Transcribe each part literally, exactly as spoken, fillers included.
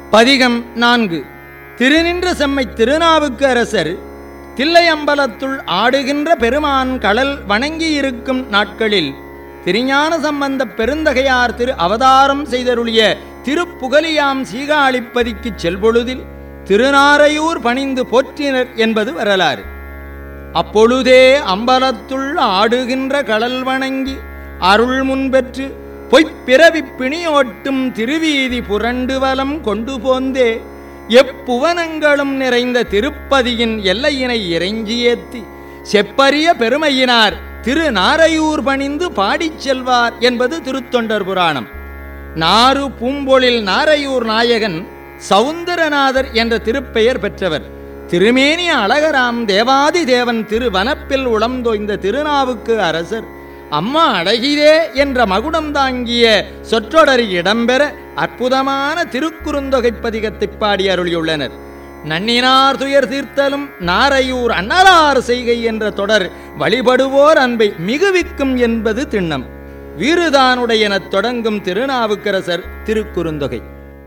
பதிகம் நான்கு. திருநின்ற செம்மை திருநாவுக்கு அரசர் தில்லையம்பலத்துள் ஆடுகின்ற பெருமான் கடல் வணங்கியிருக்கும் நாட்களில் திருஞான சம்பந்த பெருந்தகையார் திரு அவதாரம் செய்தருளிய திருப்புகலியாம் சீகாழிப்பதிக்குச் செல்பொழுதில் திருநாரையூர் பணிந்து போற்றினர் என்பது வரலாறு. அப்பொழுதே அம்பலத்துள் ஆடுகின்ற கடல் வணங்கி அருள் முன்பெற்று பொய்ப்பிறவி பிணியோட்டும் திருவீதி புரண்டு வலம் கொண்டு போந்தே எப்புவனங்களும் நிறைந்த திருப்பதியின் எல்லையினை இறைஞ்சியேத்தி செப்பரிய பெருமையினார் திரு நாரையூர் பணிந்து பாடிச் செல்வார் என்பது திருத்தொண்டர் புராணம். நாறு பூம்பொழில் நாரையூர் நாயகன் சவுந்தரநாதர் என்ற திருப்பெயர் பெற்றவர். திருமேனிய அழகராம் தேவாதி தேவன் திரு வனப்பில் உளம்தோய்ந்த திருநாவுக்கு அரசர் அம்மா அழகிரே என்ற மகுடம் தாங்கிய சொற்றொடரில் இடம்பெற அற்புதமான திருக்குறுந்தொகை பதிகத்தை பாடி அருளியுள்ளனர். நன்னினார் துயர் தீர்த்தலும் நாரையூர் அன்னலார் செய்கை என்ற தொடர் வழிபடுவோர் அன்பை மிகுவிக்கும் என்பது திண்ணம். வீறுதானுடையெனத் தொடங்கும் திருநாவுக்கரசர் திருக்குறுந்தொகை.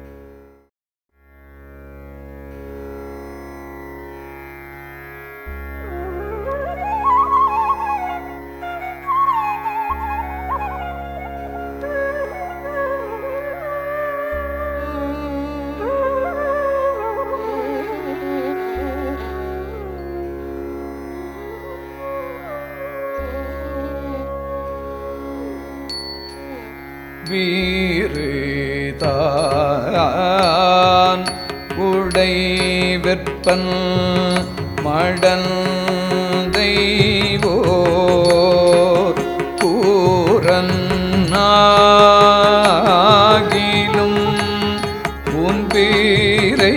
வீறுதான் உடை வெப்பன் மடந்தைவோர் கூரன்னாகிலும் உன்பீரை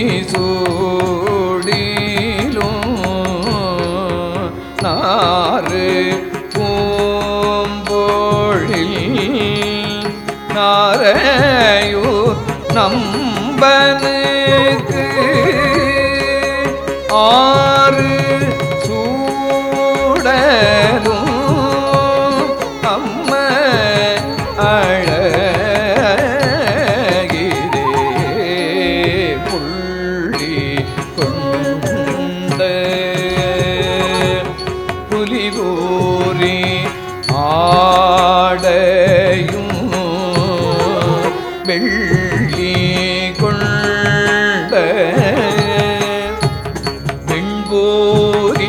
சூடிலும் நாறு நாரையூர் நம்பனுக்கு ஆறு சூடலும் அம்ம அழகிரே புள்ளி கொண்ட புலிகூரி ஆடையும் வெள்ளி கொண்ட வெண்போரி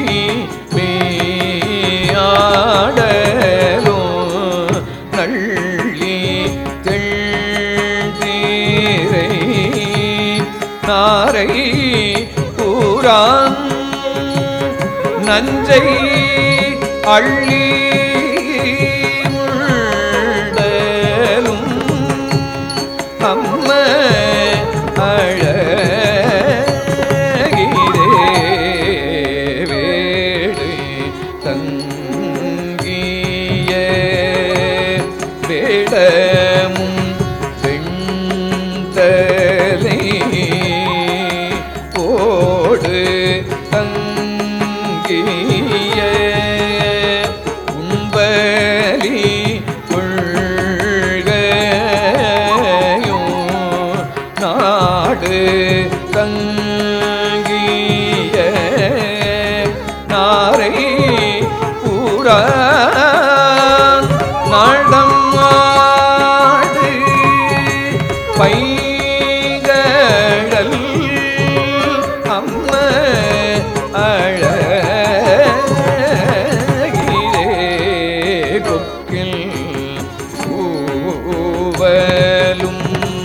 மேயாடலோ நள்ளி தெள்தீரை நாரை கூரான் நஞ்சை அள்ளி அம்ம அழகிரே வேடு தங்கிய வேடமும் வெண்தலை ஓடு தங்கிய உண்பலி நாடு தங்கிய நாரை பூரான் நடம் ஆடு பைங்கடல் அம்ம அழகிரே கொக்கில் பூவலும்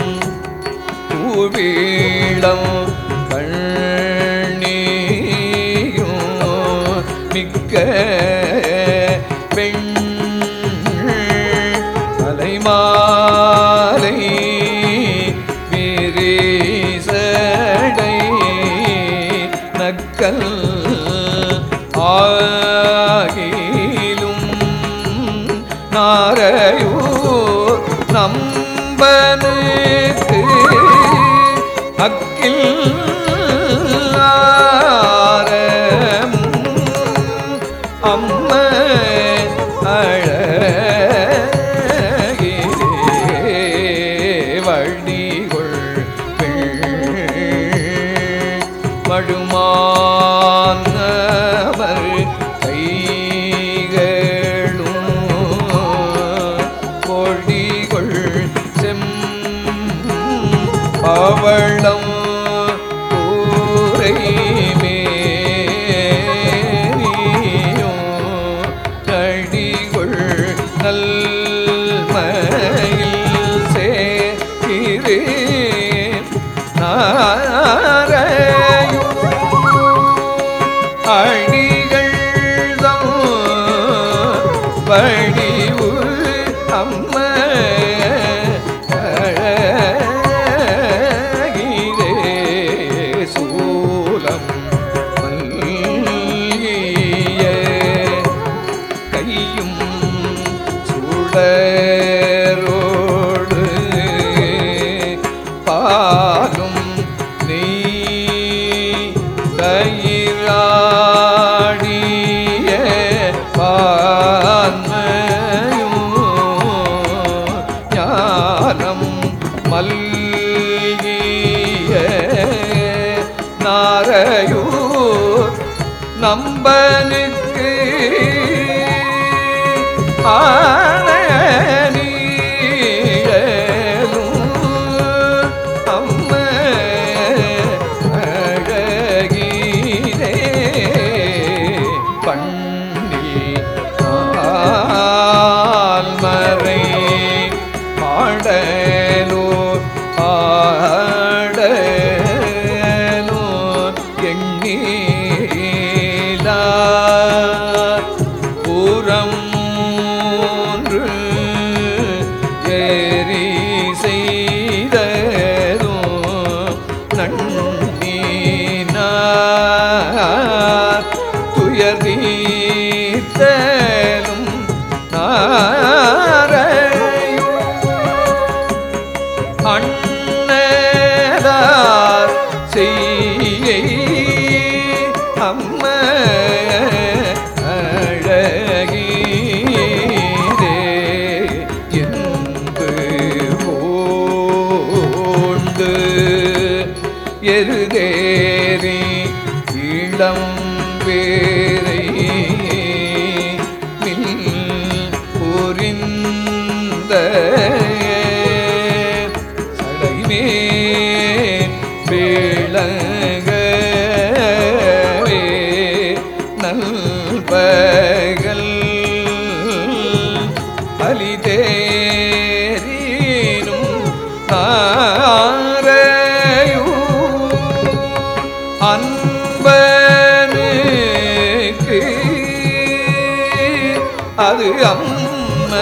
பூவீளம் கண்ணியும் மிக்க பெண் தலைமாலை விரிசடை நக்கல் ஆகிலும் நாரையூர் நம்பனுக்கு அக்கில் ஆரமும் பவளம் ஊரை மேனியோ நடிகொள் நல்மயில் சேரே நாரையோ அடிகள் படிவு அம்ம அழகிரே சூலம் மல்கிய கையும் சுடரோடு பாலும் நெய் தயிராடிய பான்மையும் ஞானம் மல்கிய நாரையூர் நம்பனுக்கு ஆனீழலும் அம்ம அழகிரே பண்ணில் ஆல்மறை பாடலோ ஆடலோ எண்ணீலா புறம் மூன்று ஏறி செய்ததோ நன்னினார் துயர் தீர்த்தலும் நாரையோ அண்ணலார் செய்யை அம்ம அழகிரே என்பு போண்டு எருதேறி இளம் பேரை மில் புரிந்த சடைமே விளங்கவே நல்பகல் அலிதேரினும் நாரையூ அன்பனுக்கு அது அம்ம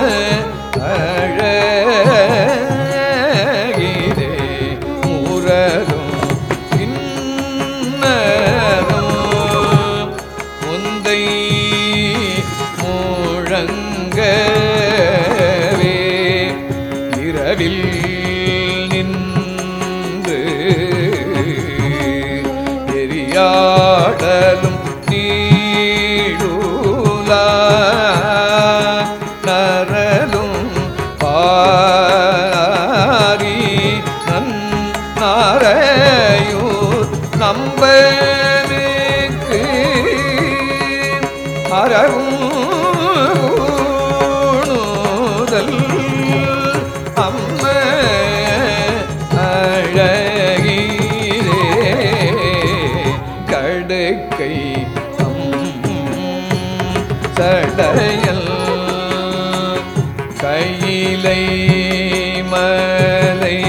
அழகிரே முரலும் இன்னரும் முந்தை முழங்கவே இரவில் நின்று எரியாடலும் நீடுலா நரலும் பாரி நன் நாரையூர் நம்பனுக்கு அறவுணுதல் அம்ம அழகிரே கடுக்கை சடையல் கையிலை மலை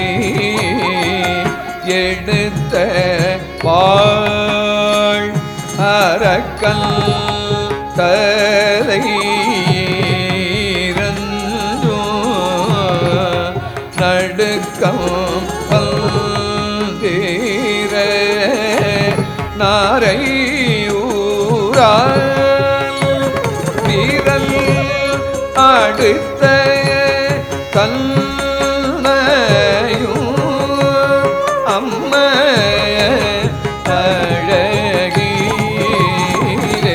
எடுத்த வாழ் அரக்கல் தலை நடுக்கம் பல்தீர நாரையூரால் வீரல் அடுத்த கல்லையும் அம்ம அழகிரே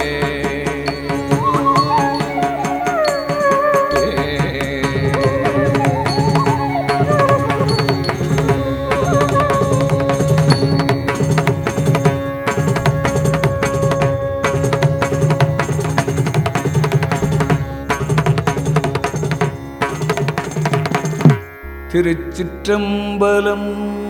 ஏ திருச்சிற்றம்பலம்.